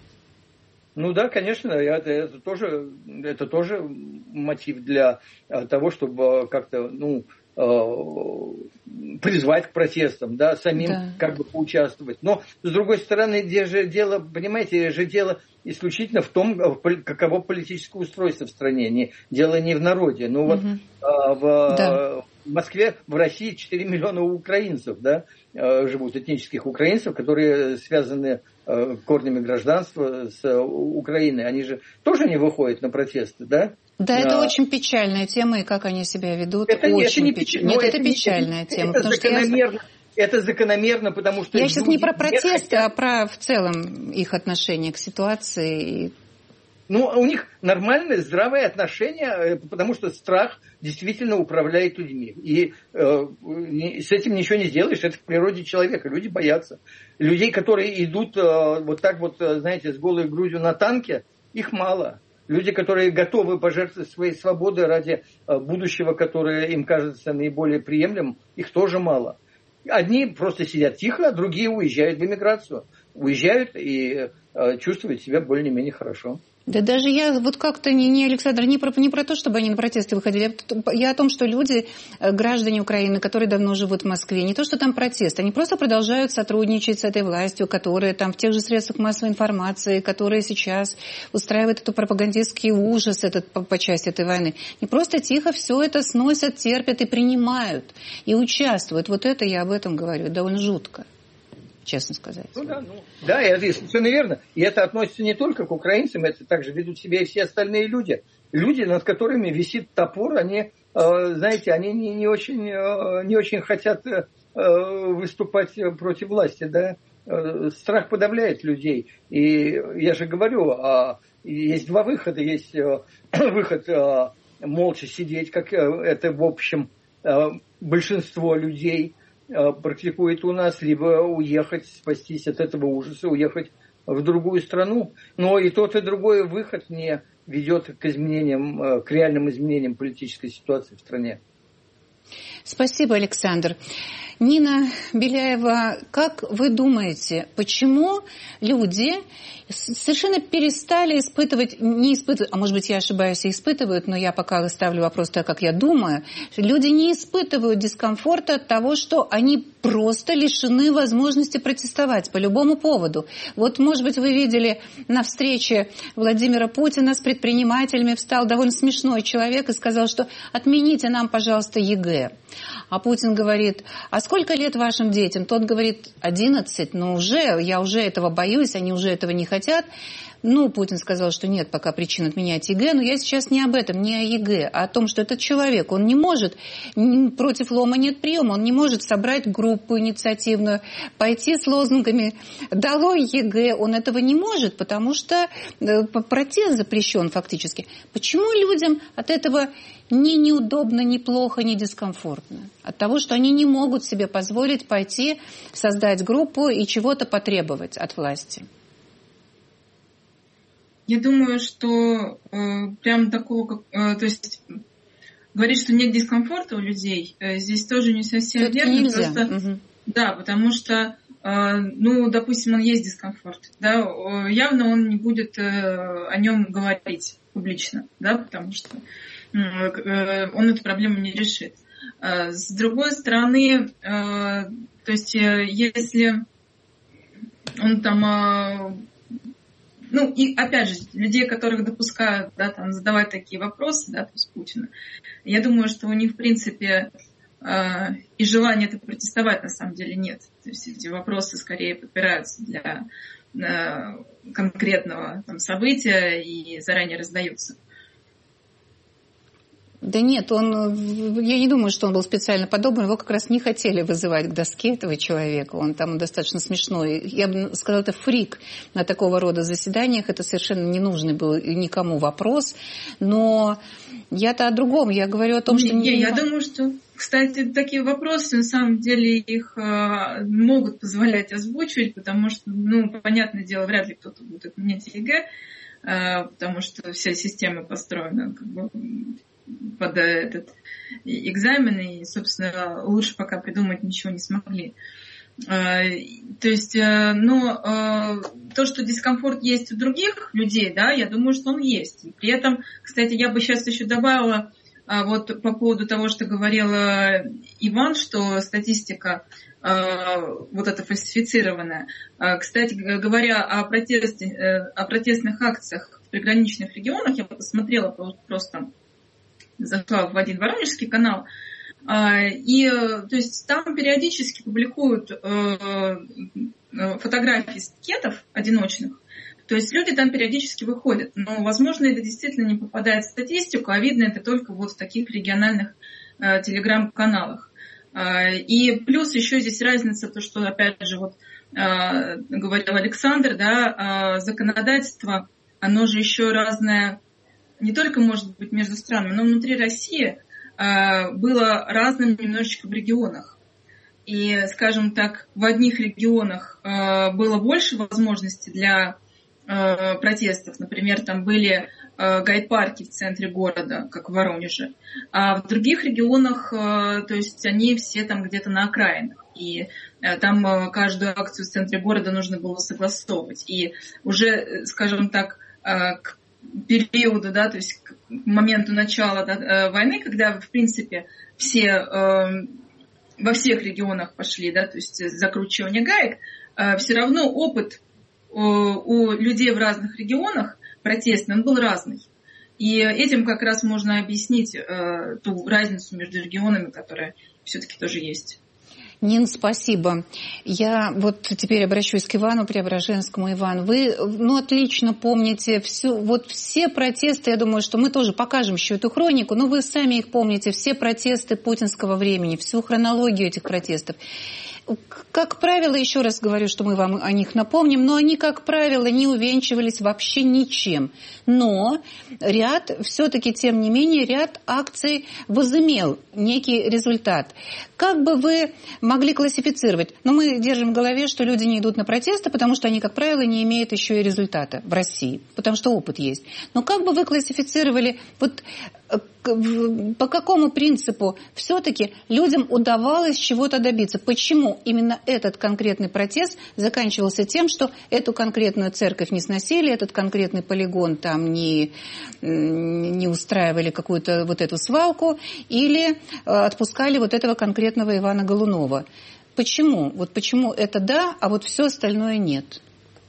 Ну да, конечно, это, это, тоже, это тоже мотив для того, чтобы как-то, ну, призвать к протестам, да, самим да. как бы поучаствовать. Но, с другой стороны, где же дело, понимаете, же дело исключительно в том, каково политическое устройство в стране. Не, дело не в народе. Ну вот угу. в, да. в Москве, в России четыре миллиона украинцев, да, живут, этнических украинцев, которые связаны корнями гражданства с Украиной. Они же тоже не выходят на протесты, да? Да, это а... очень печальная тема, и как они себя ведут. Это, очень это не печ... печ... Нет, это, это печальная это, тема. Это закономерно, я... это закономерно, потому что... Я сейчас не про протесты, хотят... а про в целом их отношение к ситуации. Ну, у них нормальное, здравое отношение, потому что страх действительно управляет людьми. И э, с этим ничего не сделаешь, это в природе человека. Люди боятся. Людей, которые идут э, вот так вот, знаете, с голой грудью на танке, их мало. Люди, которые готовы пожертвовать своей свободой ради э, будущего, которое им кажется наиболее приемлемым, их тоже мало. Одни просто сидят тихо, а другие уезжают в эмиграцию. Уезжают и э, чувствуют себя более-менее хорошо. Да даже я вот как-то не, не Александр, не про, не про то, чтобы они на протесты выходили. Я о том, что люди, граждане Украины, которые давно живут в Москве, не то, что там протест, они просто продолжают сотрудничать с этой властью, которая там в тех же средствах массовой информации, которая сейчас устраивает эту пропагандистский ужас этот, по, по части этой войны. Не просто тихо все это сносят, терпят и принимают, и участвуют. Вот это я об этом говорю, довольно жутко. Честно сказать. Ну, да, ну, да, это совершенно верно. И это относится не только к украинцам, это также ведут себя и все остальные люди. Люди, над которыми висит топор, они, э, знаете, они не, не, очень, э, не очень хотят э, выступать против власти, да. Э, страх подавляет людей. И я же говорю, э, есть два выхода. Есть э, выход э, молча сидеть, как э, это, в общем, э, большинство людей практикует у нас, либо уехать, спастись от этого ужаса, уехать в другую страну. Но и тот, и другой выход не ведет к изменениям, к реальным изменениям политической ситуации в стране. Спасибо, Александр. Нина Беляева, как вы думаете, почему люди совершенно перестали испытывать, не испытывают, а может быть я ошибаюсь и испытывают, но я пока ставлю вопрос так, как я думаю, люди не испытывают дискомфорта от того, что они просто лишены возможности протестовать по любому поводу. Вот, может быть, вы видели на встрече Владимира Путина с предпринимателями, встал довольно смешной человек и сказал, что отмените нам, пожалуйста, ЕГЭ. А Путин говорит, а сколько лет вашим детям? Тот говорит, одиннадцать, но уже, я уже этого боюсь, они уже этого не хотят. Ну, Путин сказал, что нет пока причин отменять ЕГЭ, но я сейчас не об этом, не о ЕГЭ, а о том, что этот человек, он не может, против лома нет приема, он не может собрать группу инициативную, пойти с лозунгами «Долой ЕГЭ», он этого не может, потому что протест запрещен фактически. Почему людям от этого ни неудобно, ни плохо, ни дискомфортно? От того, что они не могут себе позволить пойти, создать группу и чего-то потребовать от власти. Я думаю, что э, прям такого, как, э, то есть говорить, что нет дискомфорта у людей, э, здесь тоже не совсем это верно. Нельзя. Просто, угу. Да, потому что, э, ну, допустим, он есть дискомфорт, да, э, явно он не будет э, о нем говорить публично, да, потому что э, э, он эту проблему не решит. Э, с другой стороны, э, то есть, э, если он там э, ну, и опять же, людей, которых допускают, да, там, задавать такие вопросы, да, то есть Путину, я думаю, что у них, в принципе, э, и желания это протестовать на самом деле нет. То есть эти вопросы скорее подбираются для э, конкретного там, события и заранее раздаются. Да нет, он, я не думаю, что он был специально подобен. Его как раз не хотели вызывать к доске этого человека. Он там достаточно смешной. Я бы сказала, это фрик на такого рода заседаниях. Это совершенно не нужный был никому вопрос. Но я-то о другом. Я говорю о том, что... Не, не... Я думаю, что, кстати, такие вопросы, на самом деле, их э, могут позволять озвучивать, потому что, ну, понятное дело, вряд ли кто-то будет отменять ЕГЭ, э, потому что вся система построена как бы под этот экзамен, и, собственно, лучше пока придумать ничего не смогли. То есть, но то, что дискомфорт есть у других людей, да, я думаю, что он есть. И при этом, кстати, я бы сейчас еще добавила вот по поводу того, что говорила Иван, что статистика вот эта фальсифицированная. Кстати, говоря о, протесте, о протестных акциях в приграничных регионах, я посмотрела просто зашла в один воронежский канал, и то есть там периодически публикуют фотографии с пикетов одиночных, то есть люди там периодически выходят, но, возможно, это действительно не попадает в статистику, а видно это только вот в таких региональных телеграм-каналах. И плюс еще здесь разница, то, что, опять же, вот говорил Александр, да, законодательство, оно же еще разное, не только, может быть, между странами, но внутри России э, было разным немножечко в регионах. И, скажем так, в одних регионах э, было больше возможностей для э, протестов. Например, там были э, гайд-парки в центре города, как в Воронеже. А в других регионах, э, то есть они все там где-то на окраинах. И э, там э, каждую акцию в центре города нужно было согласовывать. И уже, скажем так, э, к периоду, да, то есть к моменту начала, да, войны, когда, в принципе, все э, во всех регионах пошли, да, то есть закручивание гаек, э, все равно опыт э, у людей в разных регионах протестный, он был разный. И этим как раз можно объяснить э, ту разницу между регионами, которая все-таки тоже есть. Нин, спасибо. Я вот теперь обращусь к Ивану Преображенскому. Иван, вы, ну, отлично помните всю, вот все протесты, я думаю, что мы тоже покажем еще эту хронику, но вы сами их помните, все протесты путинского времени, всю хронологию этих протестов. Как правило, еще раз говорю, что мы вам о них напомним, но они, как правило, не увенчивались вообще ничем. Но ряд, все-таки, тем не менее, ряд акций возымел некий результат. Как бы вы могли классифицировать? Но мы держим в голове, что люди не идут на протесты, потому что они, как правило, не имеют еще и результата в России, потому что опыт есть. Но как бы вы классифицировали, вот по какому принципу все-таки людям удавалось чего-то добиться? Почему именно этот конкретный протест заканчивался тем, что эту конкретную церковь не сносили, этот конкретный полигон там не, не устраивали какую-то вот эту свалку или отпускали вот этого конкретного Ивана Голунова? Почему? Вот почему это да, а вот все остальное нет?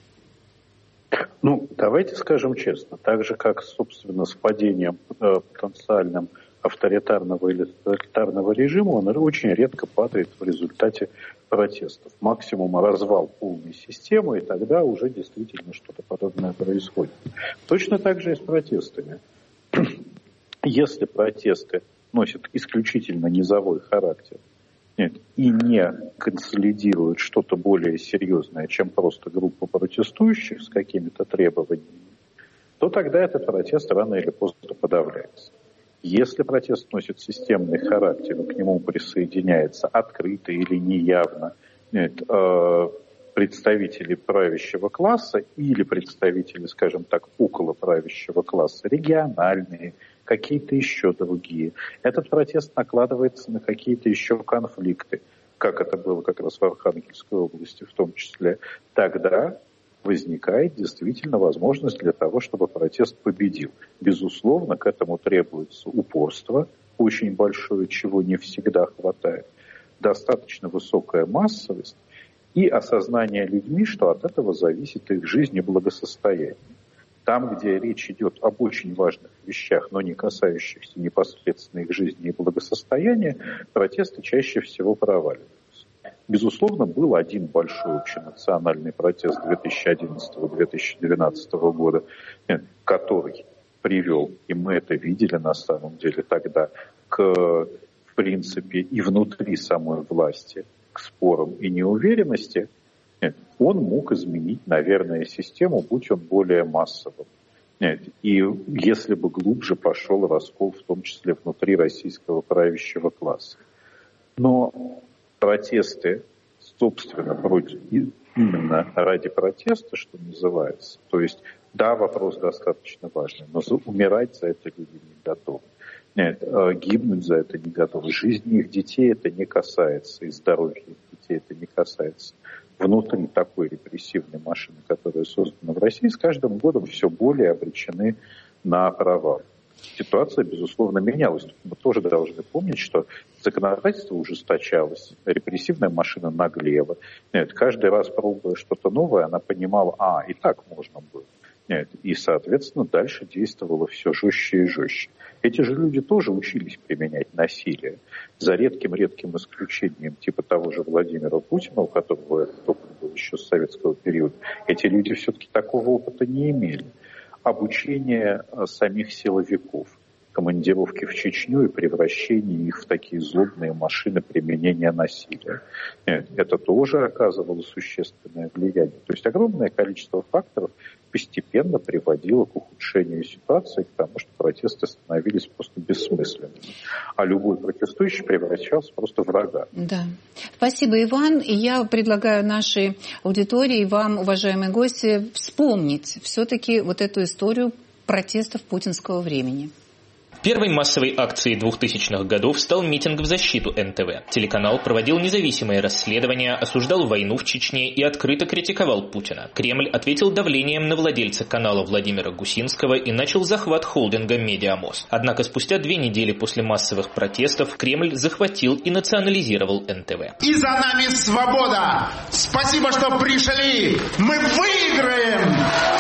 Ну, давайте скажем честно, так же, как, собственно, с падением э, потенциальным авторитарного или тоталитарного режима, он очень редко падает в результате протестов. Максимум развал полной системы, и тогда уже действительно что-то подобное происходит. Точно так же и с протестами. Если протесты носят исключительно низовой характер, нет, и не консолидируют что-то более серьезное, чем просто группа протестующих с какими-то требованиями, то тогда этот протест рано или поздно подавляется. Если протест носит системный характер, и к нему присоединяется открыто или неявно нет, э, представители правящего класса или представители, скажем так, около правящего класса, региональные, какие-то еще другие. Этот протест накладывается на какие-то еще конфликты, как это было как раз в Архангельской области в том числе. Тогда возникает действительно возможность для того, чтобы протест победил. Безусловно, к этому требуется упорство, очень большое, чего не всегда хватает, достаточно высокая массовость и осознание людьми, что от этого зависит их жизнь и благосостояние. Там, где речь идет об очень важных вещах, но не касающихся непосредственно их жизни и благосостояния, протесты чаще всего проваливаются. Безусловно, был один большой общенациональный протест две тысячи одиннадцатого — две тысячи двенадцатого года, который привел, и мы это видели на самом деле тогда, к, в принципе, и внутри самой власти, к спорам и неуверенности. Он мог изменить, наверное, систему, будь он более массовым. И если бы глубже пошел раскол, в том числе внутри российского правящего класса. Но протесты, собственно, против, именно ради протеста, что называется, то есть, да, вопрос достаточно важный, но умирать за это люди не готовы. Нет, гибнуть за это не готовы. Жизни их детей это не касается, и здоровья их детей это не касается. Внутри такой репрессивной машины, которая создана в России, с каждым годом все более обречены на провал. Ситуация, безусловно, менялась. Мы тоже должны помнить, что законодательство ужесточалось, репрессивная машина наглела. Нет, каждый раз, пробуя что-то новое, она понимала, а, и так можно было. Нет, и, соответственно, дальше действовало все жестче и жестче. Эти же люди тоже учились применять насилие. За редким-редким исключением, типа того же Владимира Путина, у которого этот опыт был еще с советского периода, эти люди все-таки такого опыта не имели. Обучение самих силовиков, командировки в Чечню и превращение их в такие злобные машины применения насилия. Это тоже оказывало существенное влияние. То есть огромное количество факторов постепенно приводило к ухудшению ситуации, к тому, что протесты становились просто бессмысленными. А любой протестующий превращался просто в врага. Да. Спасибо, Иван. И я предлагаю нашей аудитории, вам, уважаемые гости, вспомнить все-таки вот эту историю протестов путинского времени. Первой массовой акцией двухтысячных годов стал митинг в защиту эн тэ вэ. Телеканал проводил независимые расследования, осуждал войну в Чечне и открыто критиковал Путина. Кремль ответил давлением на владельца канала Владимира Гусинского и начал захват холдинга «Медиамост». Однако спустя две недели после массовых протестов Кремль захватил и национализировал эн тэ вэ. И за нами свобода! Спасибо, что пришли! Мы выиграем!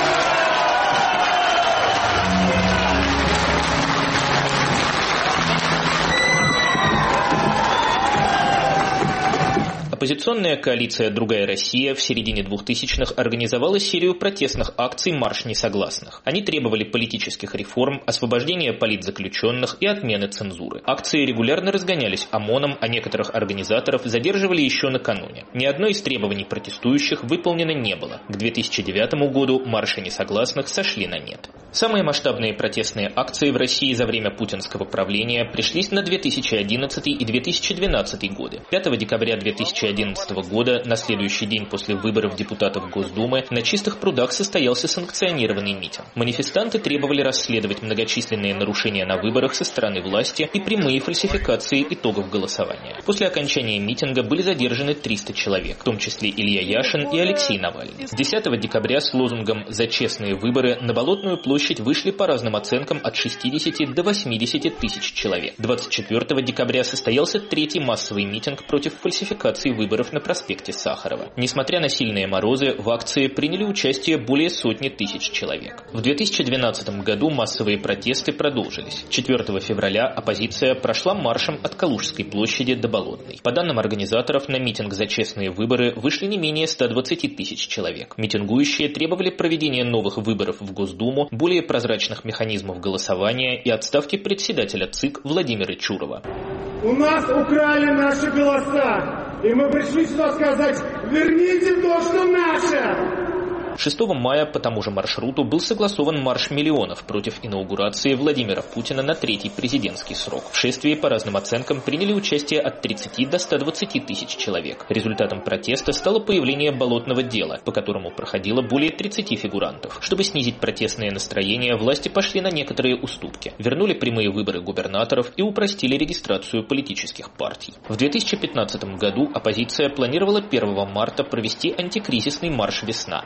Оппозиционная коалиция «Другая Россия» в середине двухтысячных организовала серию протестных акций «Марш несогласных». Они требовали политических реформ, освобождения политзаключенных и отмены цензуры. Акции регулярно разгонялись ОМОНом, а некоторых организаторов задерживали еще накануне. Ни одно из требований протестующих выполнено не было. К две тысячи девятому году марши несогласных сошли на нет. Самые масштабные протестные акции в России за время путинского правления пришлись на две тысячи одиннадцатый и две тысячи двенадцатый годы. пятого декабря две тысячи одиннадцатого года, на следующий день после выборов депутатов Госдумы, на Чистых прудах состоялся санкционированный митинг. Манифестанты требовали расследовать многочисленные нарушения на выборах со стороны власти и прямые фальсификации итогов голосования. После окончания митинга были задержаны триста человек, в том числе Илья Яшин и Алексей Навальный. С десятого декабря с лозунгом «За честные выборы» на Болотную площадь вышли по разным оценкам от шестидесяти до восьмидесяти тысяч человек. двадцать четвёртого декабря состоялся третий массовый митинг против фальсификации выборов на проспекте Сахарова. Несмотря на сильные морозы, в акции приняли участие более сотни тысяч человек. В две тысячи двенадцатом году массовые протесты продолжились. четвёртого февраля оппозиция прошла маршем от Калужской площади до Болотной. По данным организаторов, на митинг за честные выборы вышли не менее ста двадцати тысяч человек. Митингующие требовали проведения новых выборов в Госдуму, более прозрачных механизмов голосования и отставки председателя ЦИК Владимира Чурова. У нас украли наши голоса, и мы пришли сюда сказать: верните то, что наше! шестого мая по тому же маршруту был согласован марш миллионов против инаугурации Владимира Путина на третий президентский срок. В шествии по разным оценкам приняли участие от тридцати до ста двадцати тысяч человек. Результатом протеста стало появление болотного дела, по которому проходило более тридцати фигурантов. Чтобы снизить протестные настроения, власти пошли на некоторые уступки. Вернули прямые выборы губернаторов и упростили регистрацию политических партий. В две тысячи пятнадцатом году оппозиция планировала первого марта провести антикризисный марш «Весна». Среди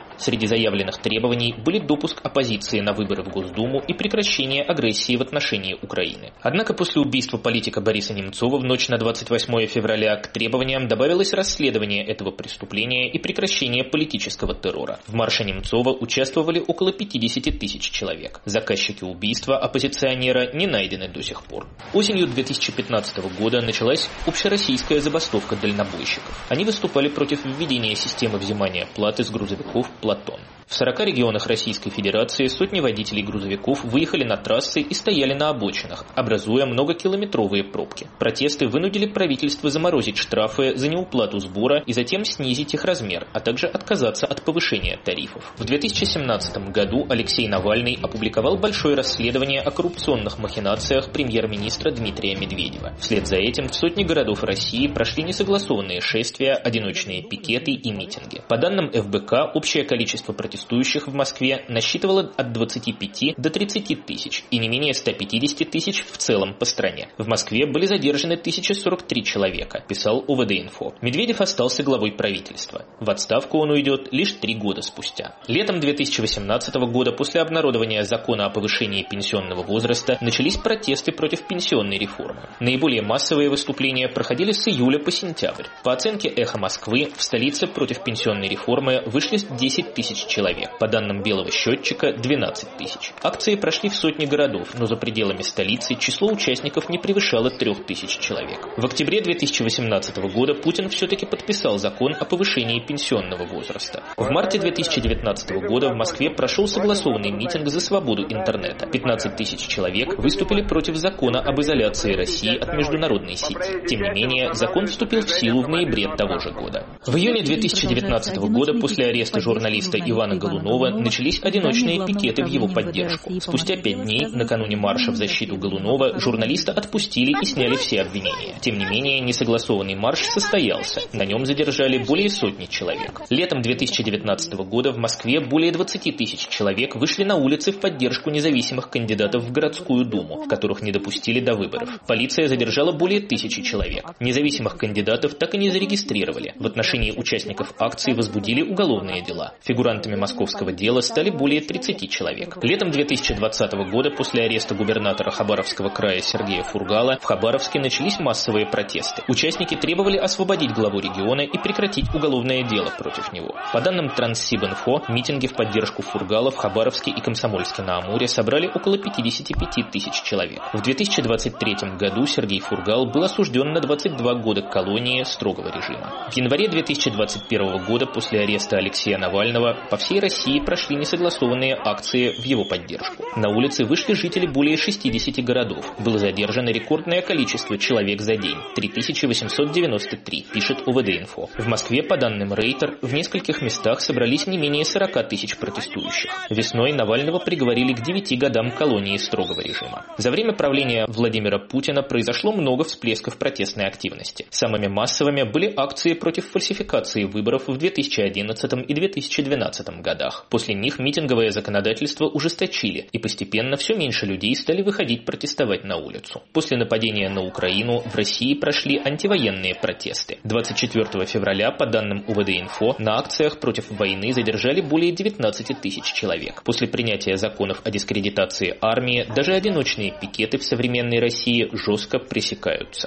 Среди заявленных требований были допуск оппозиции на выборы в Госдуму и прекращение агрессии в отношении Украины. Однако после убийства политика Бориса Немцова в ночь на двадцать восьмое февраля к требованиям добавилось расследование этого преступления и прекращение политического террора. В марше Немцова участвовали около пятьдесят тысяч человек. Заказчики убийства оппозиционера не найдены до сих пор. Осенью две тысячи пятнадцатого года началась общероссийская забастовка дальнобойщиков. Они выступали против введения системы взимания платы с грузовиков «Платон». В сорока регионах Российской Федерации сотни водителей грузовиков выехали на трассы и стояли на обочинах, образуя многокилометровые пробки. Протесты вынудили правительство заморозить штрафы за неуплату сбора и затем снизить их размер, а также отказаться от повышения тарифов. В две тысячи семнадцатом году Алексей Навальный опубликовал большое расследование о коррупционных махинациях премьер-министра Дмитрия Медведева. Вслед за этим в сотни городов России прошли несогласованные шествия, одиночные пикеты и митинги. По данным эф бэ ка, общее количество протестующих в Москве насчитывало от двадцати пяти до тридцати тысяч и не менее ста пятидесяти тысяч в целом по стране. В Москве были задержаны тысяча сорок три человека, писал о вэ дэ инфо. Медведев остался главой правительства. В отставку он уйдет лишь три года спустя. Летом две тысячи восемнадцатого года, после обнародования закона о повышении пенсионного возраста, начались протесты против пенсионной реформы. Наиболее массовые выступления проходили с июля по сентябрь. По оценке «Эхо Москвы», в столице против пенсионной реформы вышли десять тысяч человек. По данным белого счетчика, двенадцать тысяч. Акции прошли в сотни городов, но за пределами столицы число участников не превышало трех тысяч человек. В октябре две тысячи восемнадцатого года Путин все-таки подписал закон о повышении пенсионного возраста. В марте две тысячи девятнадцатого года в Москве прошел согласованный митинг за свободу интернета. пятнадцать тысяч человек выступили против закона об изоляции России от международной сети. Тем не менее, закон вступил в силу в ноябре того же года. В июне две тысячи девятнадцатого года после ареста журналиста Ивана Голунова начались одиночные пикеты в его поддержку. Спустя пять дней, накануне марша в защиту Голунова, журналиста отпустили и сняли все обвинения. Тем не менее, несогласованный марш состоялся. На нем задержали более сотни человек. Летом две тысячи девятнадцатого года в Москве более двадцати тысяч человек вышли на улицы в поддержку независимых кандидатов в городскую думу, которых не допустили до выборов. Полиция задержала более тысячи человек. Независимых кандидатов так и не зарегистрировали. В отношении участников акции возбудили уголовные дела. Фигурантами московского дела стали более тридцати человек. Летом две тысячи двадцатого года, после ареста губернатора Хабаровского края Сергея Фургала, в Хабаровске начались массовые протесты. Участники требовали освободить главу региона и прекратить уголовное дело против него. По данным Транссибинфо, митинги в поддержку Фургала в Хабаровске и Комсомольске-на-Амуре собрали около пятидесяти пяти тысяч человек. В две тысячи двадцать третьем году Сергей Фургал был осужден на двадцать два года колонии строгого режима. В январе две тысячи двадцать первого года, после ареста Алексея Навального, по всей России прошли несогласованные акции в его поддержку. На улицы вышли жители более шестидесяти городов. Было задержано рекордное количество человек за день – три тысячи восемьсот девяносто три, пишет о вэ дэ инфо. В Москве, по данным Рейтер, в нескольких местах собрались не менее сорока тысяч протестующих. Весной Навального приговорили к девяти годам колонии строгого режима. За время правления Владимира Путина произошло много всплесков протестной активности. Самыми массовыми были акции против фальсификации выборов в две тысячи одиннадцатом и две тысячи двенадцатом годах. После них митинговое законодательство ужесточили, и постепенно все меньше людей стали выходить протестовать на улицу. После нападения на Украину в России прошли антивоенные протесты. двадцать четвёртого февраля, по данным о вэ дэ инфо, на акциях против войны задержали более девятнадцати тысяч человек. После принятия законов о дискредитации армии, даже одиночные пикеты в современной России жестко пресекаются.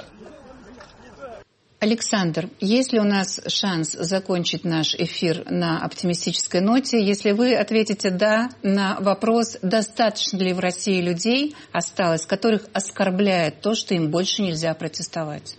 Александр, есть ли у нас шанс закончить наш эфир на оптимистической ноте, если вы ответите «да» на вопрос, достаточно ли в России людей осталось, которых оскорбляет то, что им больше нельзя протестовать?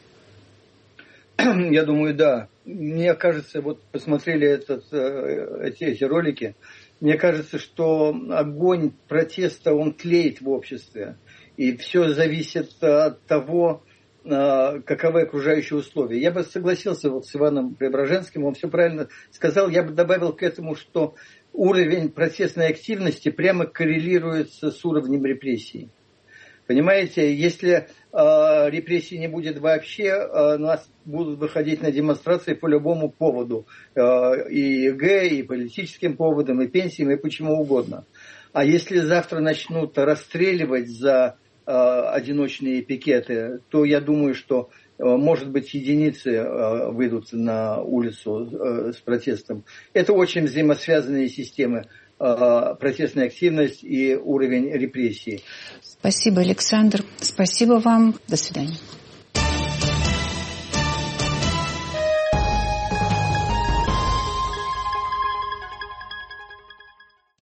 Я думаю, да. Мне кажется, вот посмотрели этот, эти, эти ролики, мне кажется, что огонь протеста, он тлеет в обществе. И все зависит от того, каковы окружающие условия. Я бы согласился вот с Иваном Преображенским, он все правильно сказал. Я бы добавил к этому, что уровень протестной активности прямо коррелируется с уровнем репрессий. Понимаете, если э, репрессий не будет вообще, э, нас будут выходить на демонстрации по любому поводу. Э, и ЕГЭ, и политическим поводам, и пенсиям, и почему угодно. А если завтра начнут расстреливать за одиночные пикеты, то я думаю, что может быть, единицы выйдут на улицу с протестом. Это очень взаимосвязанные системы. Протестная активность и уровень репрессий. Спасибо, Александр. Спасибо вам. До свидания.